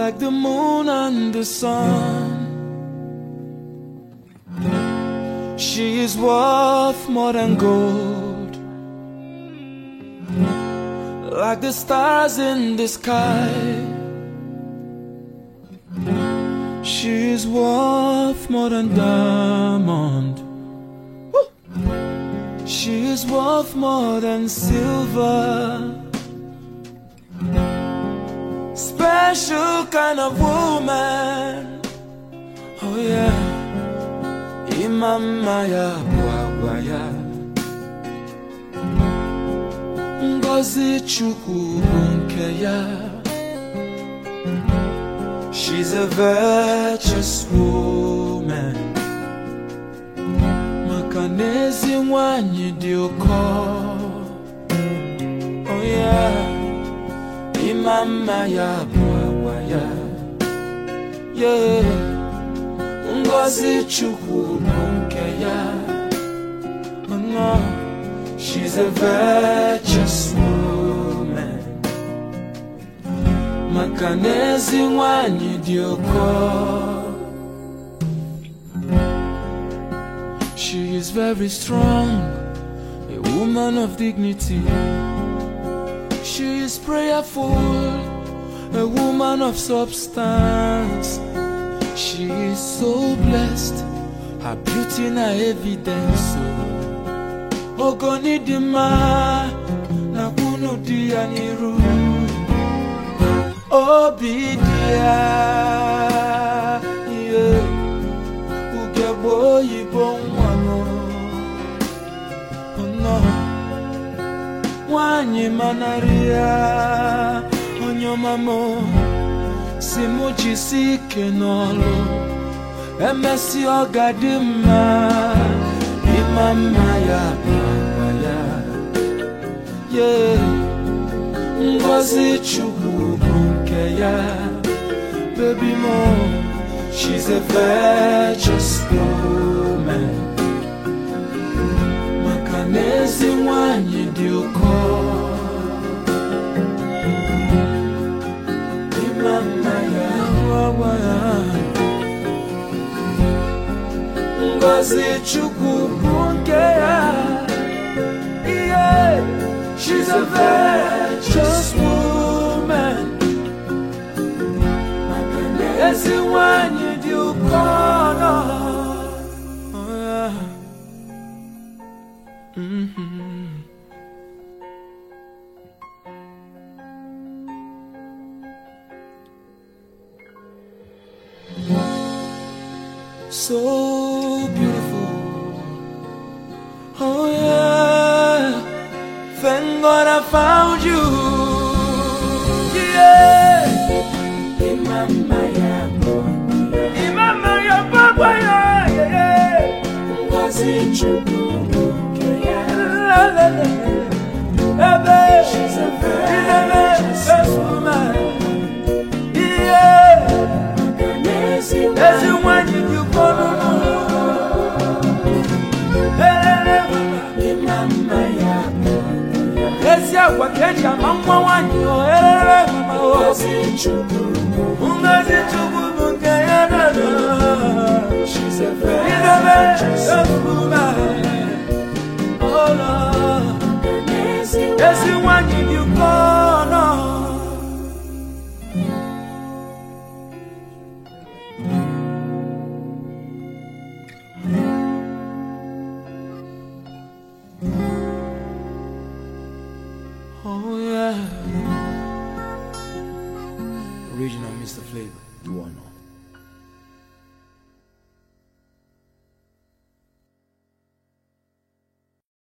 like the moon and the sun. She is worth more than gold, like the stars in the sky. She is worth more than diamond. She is worth more than silver. Special kind of woman. Oh yeah. Imama ya bwagwa ya Ngozi Chukwu nke ya. She's a virtuous woman. Makanezi nwanyi dị ụkọ. Oh yeah. Imama ya bwagwa ya. Yeah. Ngozi Chukwu nke ya. She's a virtuous woman. Makanezi nwanyi dị ụkọ. She is very strong, a woman of dignity. She is prayerful, a woman of substance. She is so blessed, her beauty na evidence. Ogoni dima na kunu dia niru. Obidia, yeah. Ugebo yibon wano. Oh no. Wanyi manaria, onyo mamo. Simuji sike nolo. Emesi ogadima. Imama ya bwagwa ya. Yeah. Ngozi Chukwu nke ya. Baby mo, she's a virtuous woman. Makanezi nwanyi dị ụkọ. Imama ya bwagwa ya. Ngozi Chukwu nke ya. Yeah. She's a virtuous woman. Makanezi nwanyi dị ụkọ. Oh yeah. So beautiful. Oh yeah. Thank God I found you. Yeah. Imama ya bwagwa. Imama ya bwagwa ya. Yeah. Ngozi Chukwu nke ya. She's a virtuous woman. Yeah. Makanezi nwanyi dị ụkọ. Imama ya bwagwa. Esia kwa keja mamwa wanyo. Ngozi Chukwu nke ya. She's a virtuous woman. Oh Lord. Esi nwanyi dị ụkọ no. Oh yeah. Original Mr. Flavor, do I know?